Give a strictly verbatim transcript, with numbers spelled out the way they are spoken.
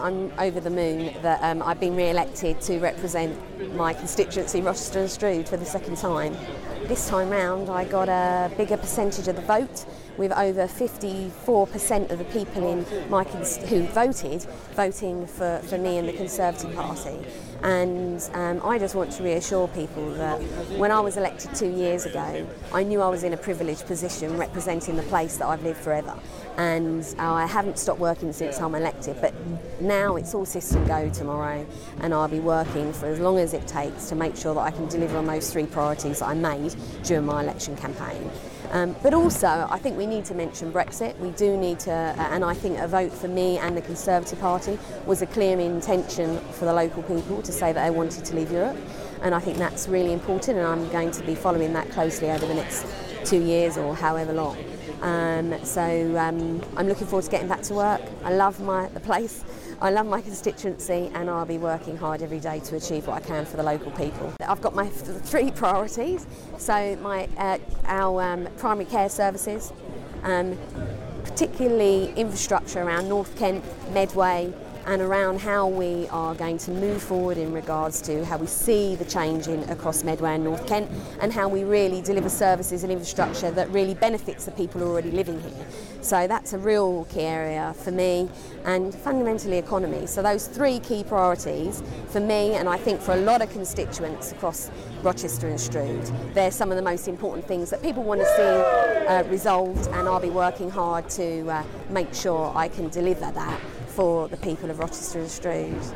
I'm over the moon that um, I've been re-elected to represent my constituency, Rochester and Stroud, for the second time. This time round I got a bigger percentage of the vote, with over fifty-four percent of the people in my cons- who voted, voting for, for me and the Conservative Party. And um, I just want to reassure people that when I was elected two years ago, I knew I was in a privileged position representing the place that I've lived forever. And I haven't stopped working since I'm elected, but now it's all system go tomorrow, and I'll be working for as long as it takes to make sure that I can deliver on those three priorities that I made during my election campaign. Um, but also, I think we need to mention Brexit. We do need to, uh, and I think a vote for me and the Conservative Party was a clear intention for the local people to say that they wanted to leave Europe. And I think that's really important, and I'm going to be following that closely over the next two years or however long. Um, so um, I'm looking forward to getting back to work. I love my the place, I love my constituency, and I'll be working hard every day to achieve what I can for the local people. I've got my th- three priorities. So my uh, our um, primary care services, um, particularly infrastructure around North Kent, Medway, and around how we are going to move forward in regards to how we see the change in across Medway and North Kent, and how we really deliver services and infrastructure that really benefits the people already living here. So that's a real key area for me, and fundamentally economy. So those three key priorities for me, and I think for a lot of constituents across Rochester and Stroud, they're some of the most important things that people want to see uh, resolved, and I'll be working hard to uh, make sure I can deliver that for the people of Rochester and Stroud.